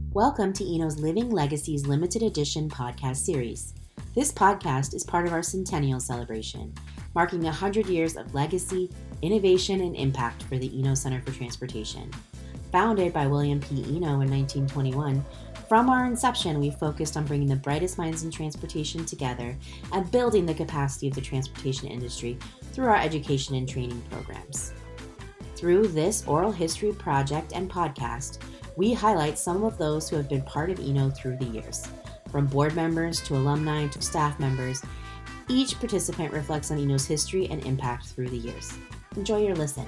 Welcome to Eno's Living Legacies Limited Edition podcast series. This podcast is part of our centennial celebration, marking 100 years of legacy, innovation, and impact for the Eno Center for Transportation. Founded by William P. Eno in 1921, from our inception, we focused on bringing the brightest minds in transportation together and building the capacity of the transportation industry through our education and training programs. Through this oral history project and podcast, we highlight some of those who have been part of Eno through the years. From board members to alumni to staff members, each participant reflects on Eno's history and impact through the years. Enjoy your listen.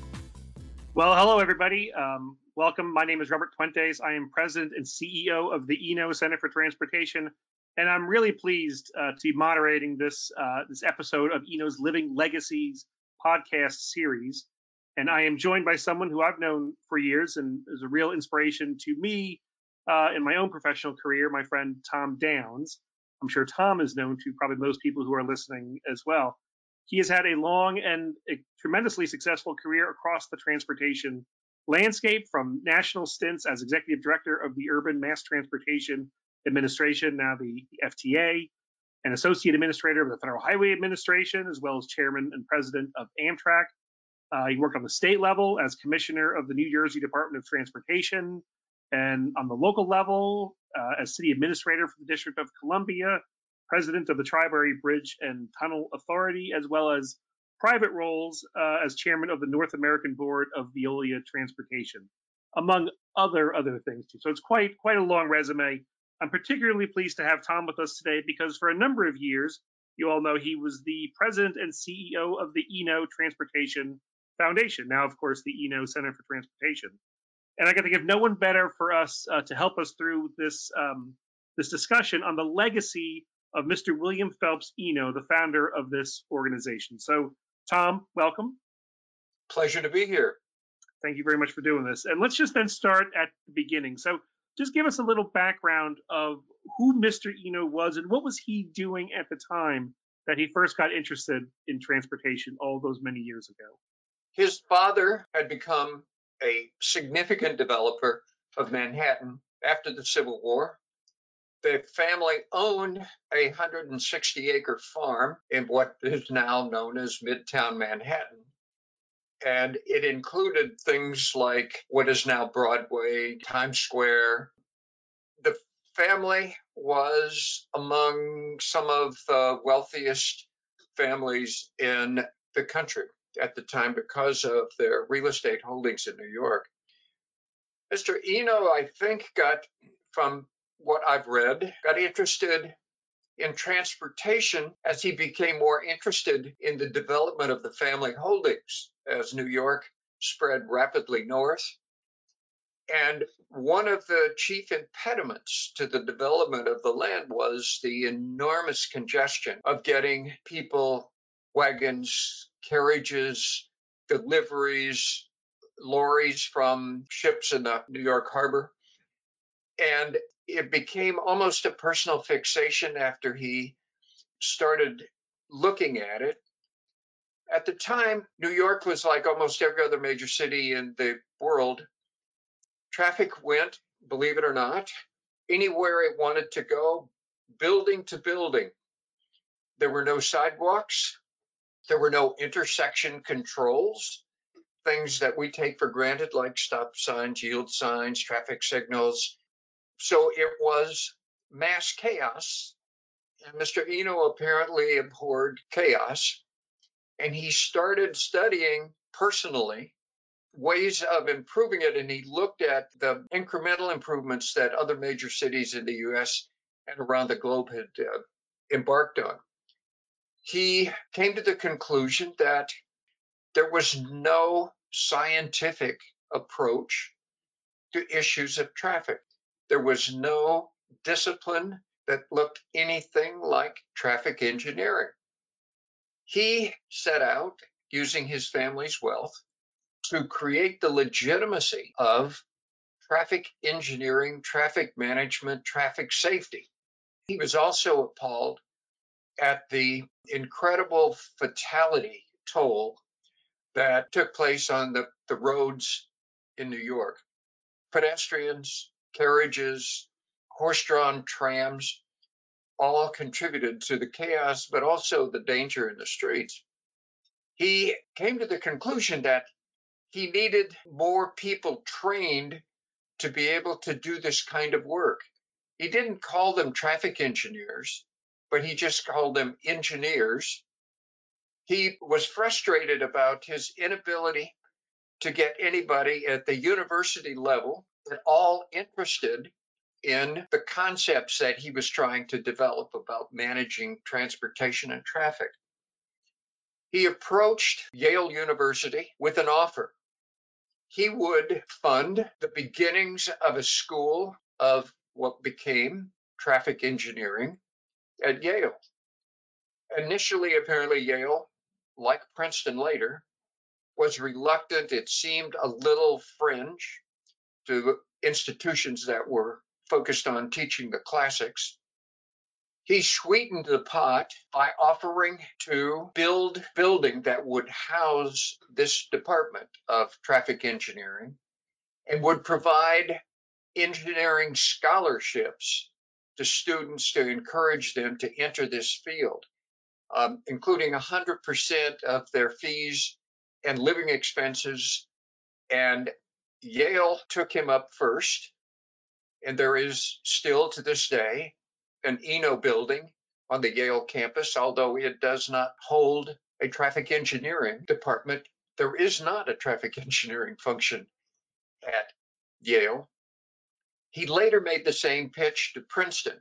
Well, hello, everybody. Welcome. My name is Robert Puentes. I am President and CEO of the Eno Center for Transportation, and I'm really pleased to be moderating this episode of Eno's Living Legacies podcast series. And I am joined by someone who I've known for years and is a real inspiration to me in my own professional career, my friend Tom Downs. I'm sure Tom is known to probably most people who are listening as well. He has had a long and a tremendously successful career across the transportation landscape, from national stints as executive director of the Urban Mass Transportation Administration, now the FTA, and associate administrator of the Federal Highway Administration, as well as chairman and president of Amtrak. He worked on the state level as commissioner of the New Jersey Department of Transportation, and on the local level as city administrator for the District of Columbia, president of the Tri-Borough Bridge and Tunnel Authority, as well as private roles as chairman of the North American Board of Veolia Transportation, among other things too. So it's quite a long resume. I'm particularly pleased to have Tom with us today because for a number of years, you all know he was the president and CEO of the Eno Transportation Foundation, now, of course, the Eno Center for Transportation. And I got to think of no one better for us to help us through this discussion on the legacy of Mr. William Phelps Eno, the founder of this organization. So, Tom, welcome. Pleasure to be here. Thank you very much for doing this. And let's just then start at the beginning. So just give us a little background of who Mr. Eno was and what was he doing at the time that he first got interested in transportation all those many years ago. His father had become a significant developer of Manhattan after the Civil War. The family owned a 160-acre farm in what is now known as Midtown Manhattan. And it included things like what is now Broadway, Times Square. The family was among some of the wealthiest families in the country at the time because of their real estate holdings in New York. Mr. Eno, I think, from what I've read, got interested in transportation as he became more interested in the development of the family holdings as New York spread rapidly north. And one of the chief impediments to the development of the land was the enormous congestion of getting people, wagons, carriages, deliveries, lorries from ships in the New York harbor. And it became almost a personal fixation after he started looking at it. At the time, New York was like almost every other major city in the world. Traffic went, believe it or not, anywhere it wanted to go, building to building. There were no sidewalks. There were no intersection controls, things that we take for granted like stop signs, yield signs, traffic signals. So it was mass chaos. And Mr. Eno apparently abhorred chaos. And he started studying personally ways of improving it. And he looked at the incremental improvements that other major cities in the US and around the globe had embarked on. He came to the conclusion that there was no scientific approach to issues of traffic. There was no discipline that looked anything like traffic engineering. He set out, using his family's wealth, to create the legitimacy of traffic engineering, traffic management, traffic safety. He was also appalled at the incredible fatality toll that took place on the roads in New York. Pedestrians, carriages, horse-drawn trams, all contributed to the chaos, but also the danger in the streets. He came to the conclusion that he needed more people trained to be able to do this kind of work. He didn't call them traffic engineers, but he just called them engineers. He was frustrated about his inability to get anybody at the university level at all interested in the concepts that he was trying to develop about managing transportation and traffic. He approached Yale University with an offer. He would fund the beginnings of a school of what became traffic engineering at Yale. Initially, apparently, Yale, like Princeton later, was reluctant. It seemed a little fringe to institutions that were focused on teaching the classics. He sweetened the pot by offering to build a building that would house this department of traffic engineering and would provide engineering scholarships to students to encourage them to enter this field, including 100% of their fees and living expenses. And Yale took him up first. And there is still to this day an Eno building on the Yale campus, although it does not hold a traffic engineering department. There is not a traffic engineering function at Yale. He later made the same pitch to Princeton.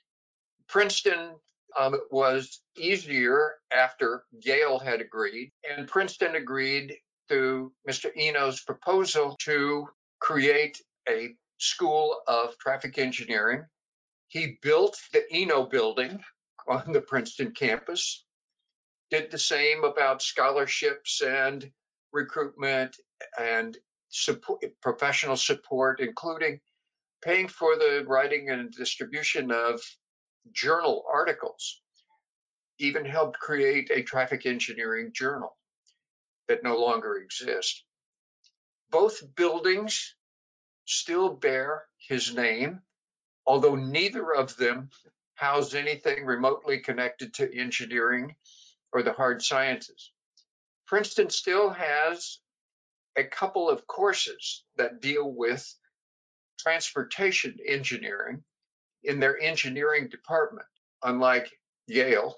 Princeton was easier after Yale had agreed, and Princeton agreed to Mr. Eno's proposal to create a school of traffic engineering. He built the Eno building on the Princeton campus, did the same about scholarships and recruitment and support, professional support, including paying for the writing and distribution of journal articles, even helped create a traffic engineering journal that no longer exists. Both buildings still bear his name, although neither of them house anything remotely connected to engineering or the hard sciences. Princeton still has a couple of courses that deal with transportation engineering in their engineering department, unlike Yale.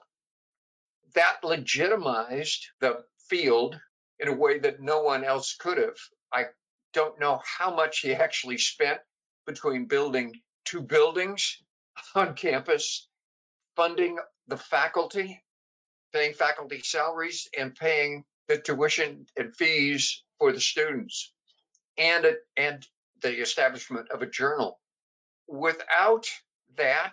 That legitimized the field in a way that no one else could have. I don't know how much he actually spent between building two buildings on campus, funding the faculty, paying faculty salaries, and paying the tuition and fees for the students, and the establishment of a journal. Without that,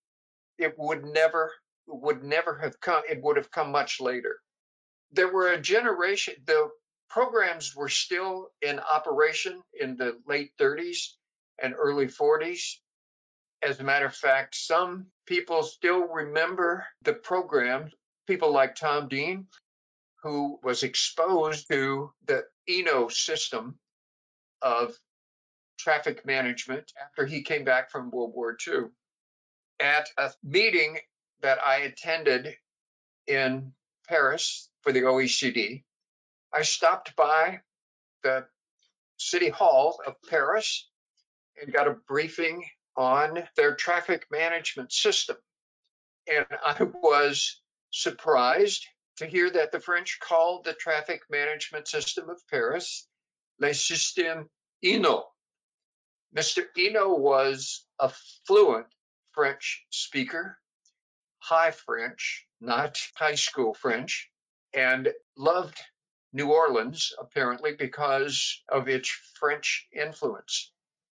it would never have come. It would have come much later. There were a generation. The programs were still in operation in the late 30s and early 40s. As a matter of fact, some people still remember the program. People like Tom Dean, who was exposed to the Eno system of traffic management after he came back from World War II. At a meeting that I attended in Paris for the OECD, I stopped by the City Hall of Paris and got a briefing on their traffic management system. And I was surprised to hear that the French called the traffic management system of Paris Le Système Eno. Mr. Eno was a fluent French speaker, high French, not high school French, and loved New Orleans, apparently, because of its French influence.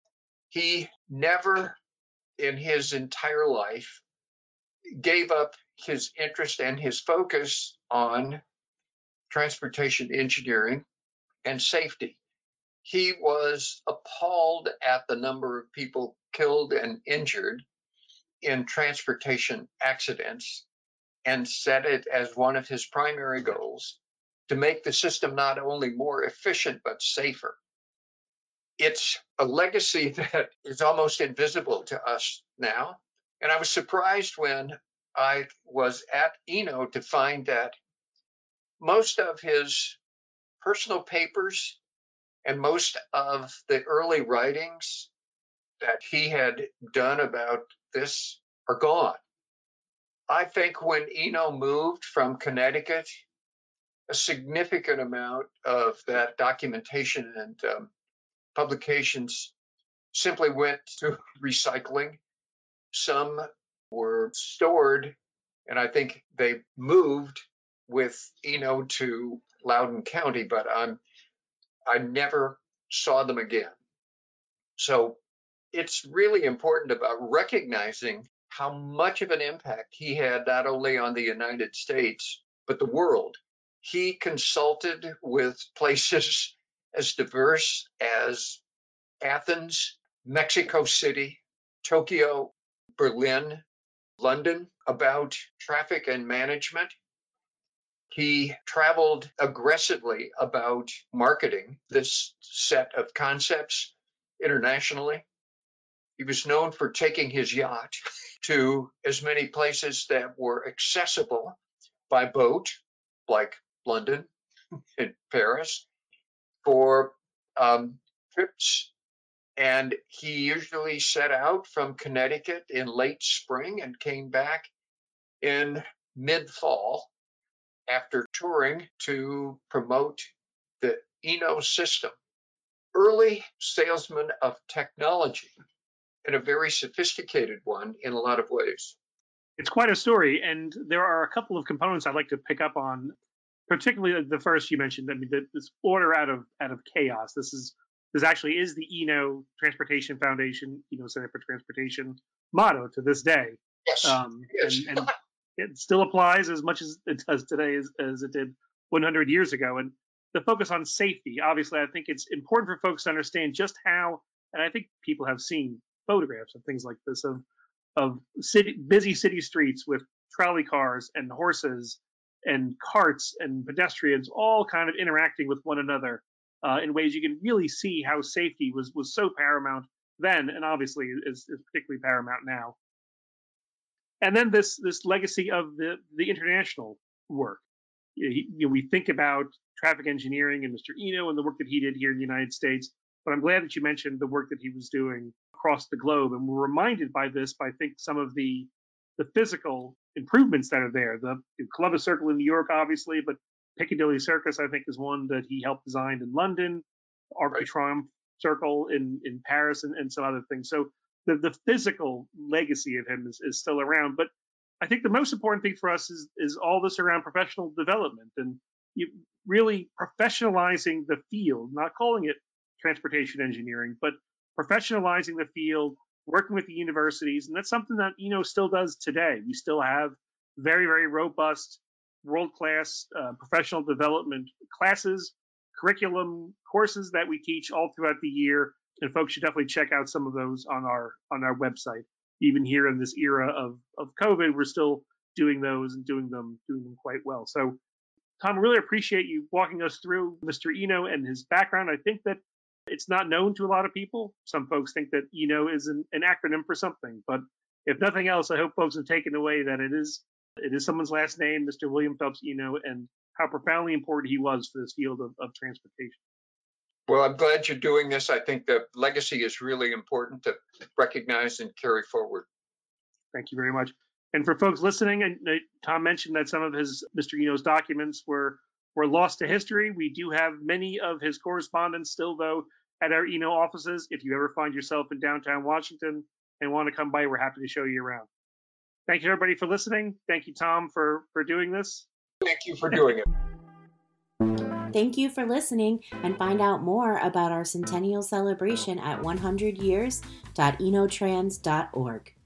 He never in his entire life gave up his interest and his focus on transportation engineering and safety. He was appalled at the number of people killed and injured in transportation accidents and set it as one of his primary goals to make the system not only more efficient but safer. It's a legacy that is almost invisible to us now. And I was surprised when I was at Eno to find that most of his personal papers and most of the early writings that he had done about this are gone. I think when Eno moved from Connecticut, a significant amount of that documentation and publications simply went to recycling. Some were stored, and I think they moved with Eno to Loudoun County, but I never saw them again. So it's really important about recognizing how much of an impact he had, not only on the United States, but the world. He consulted with places as diverse as Athens, Mexico City, Tokyo, Berlin, London about traffic and management. He traveled aggressively about marketing this set of concepts internationally. He was known for taking his yacht to as many places that were accessible by boat, like London and Paris, for trips. And he usually set out from Connecticut in late spring and came back in mid-fall after touring to promote the Eno system. Early salesman of technology, and a very sophisticated one in a lot of ways. It's quite a story, and there are a couple of components I'd like to pick up on, particularly the first you mentioned. I mean, this order out of chaos. This actually is the Eno Transportation Foundation, Eno Center for Transportation motto to this day. Yes, and it still applies as much as it does today as it did 100 years ago. And the focus on safety, obviously, I think it's important for folks to understand just how, and I think people have seen photographs of things like this of busy city streets with trolley cars and horses and carts and pedestrians all kind of interacting with one another in ways you can really see how safety was so paramount then, and obviously is particularly paramount now. And then this legacy of the international work. We think about traffic engineering and Mr. Eno and the work that he did here in the United States, but I'm glad that you mentioned the work that he was doing across the globe. And we're reminded by this by, I think, some of the physical improvements that are there. The Columbus Circle in New York, obviously, but Piccadilly Circus, I think, is one that he helped design in London, Arc de Triomphe Circle in Paris, and some other things. So the physical legacy of him is still around. But I think the most important thing for us is all this around professional development and really professionalizing the field, not calling it transportation engineering, but professionalizing the field, working with the universities. And that's something that Eno still does today. We still have very, very robust, world-class professional development classes, curriculum, courses that we teach all throughout the year. And folks should definitely check out some of those on our website. Even here in this era of COVID, we're still doing those and doing them quite well. So, Tom, I really appreciate you walking us through Mr. Eno and his background. I think that it's not known to a lot of people. Some folks think that Eno is an acronym for something, but if nothing else, I hope folks have taken away that it is someone's last name, Mr. William Phelps Eno, and how profoundly important he was for this field of transportation. Well, I'm glad you're doing this. I think the legacy is really important to recognize and carry forward. Thank you very much. And for folks listening, and Tom mentioned that some of Mr. Eno's documents were lost to history. We do have many of his correspondence still, though, at our Eno offices. If you ever find yourself in downtown Washington and want to come by, we're happy to show you around. Thank you, everybody, for listening. Thank you, Tom, for doing this. Thank you for doing it. Thank you for listening, and find out more about our centennial celebration at 100years.enotrans.org.